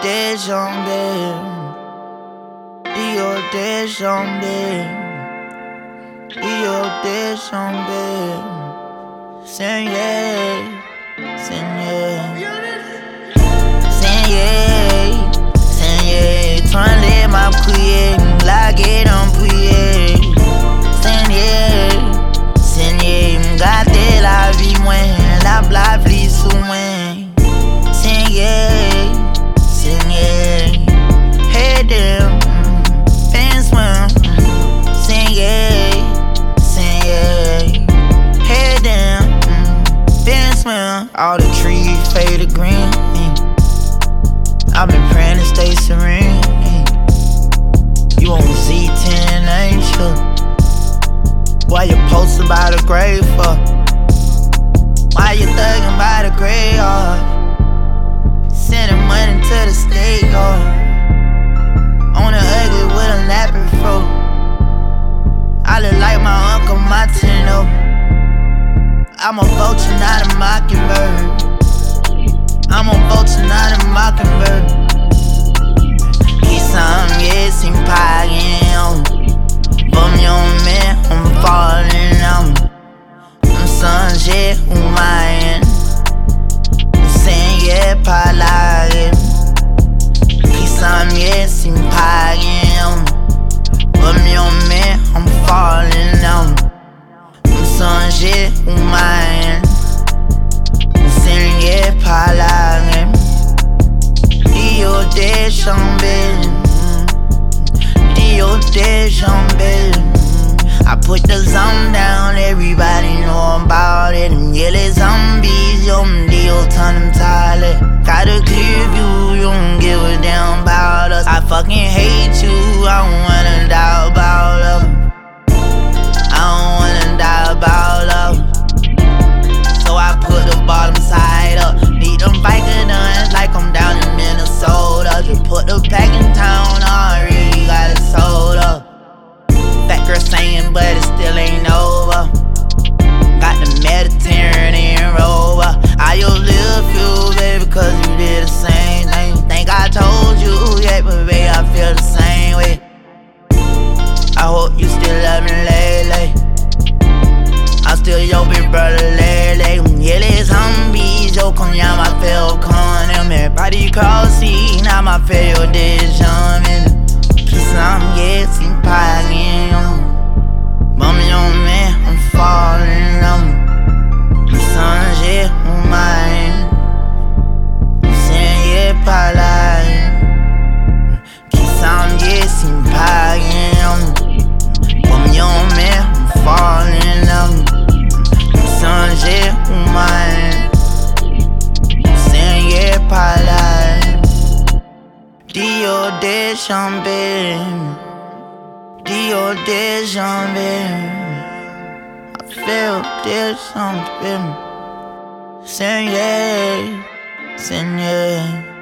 des jambes, Dio des jambes, Dio des jambes. Seigneur, Seigneur, Seigneur, Seigneur, tourne m'a prié, la guerre en prié. Seigneur, Seigneur, m'gâte la vie moins, la blabli sous moi. Seigneur, Seigneur, hey them, pense-moi. Seigneur, Seigneur, hey them, pense-moi. All the trees fade to green. I've been praying to stay serene. You on Z10 angel. Why you posted by the grave for? Why you thugging by the graveyard? Sending money to the state yard. On the ugly with a nappy fro. I look like my Uncle Martino. I'm a vulture, not a mockingbird. I'm a vulture, not a mockingbird. Qui s'en vient, c'est pas rien. But me on me, I'm falling down. I'm songé ou mayen. Seigneur pas la rime. Qui s'en vient, c'est pas rien. But me on me, I'm falling down. I'm songé ou mayen. Seigneur pas la rime. Dio des jambes, Dio des jambes. I put the zone down, everybody know about it. Them yellow zombies, yo, Dio turn them tired. Got a clear view, you don't give a damn about us. I fucking hate you, I don't wanna die about us. I don't wanna die about us. So I put the bottom side up. Need them biker guns like I'm down in Minnesota. Just put the pack in town, already got it sold up. Fat girl singing, but it still ain't over. Got the Mediterranean rover. I just live you, baby, cause you did the same thing. Think I told you yet, but baby, I feel the same way. I hope you still love me lately. I'm still your big brother lately. Yeah, les zombies, yo, quand y'a ma fait au con. Everybody call see, now ma fait au déjà. Qui s'en vient, c'est pas rien. Bon, mais on met, on falling down. Me songé ou mayen. Seigneur pas la rime. Qui s'en vient, c'est pas rien. Bon, mais on met, on falling down. Songé ou mayen. Seigneur pas la rime. Dio des jambes, Dio des jambes. I feel there's something. Seigneur, Seigneur.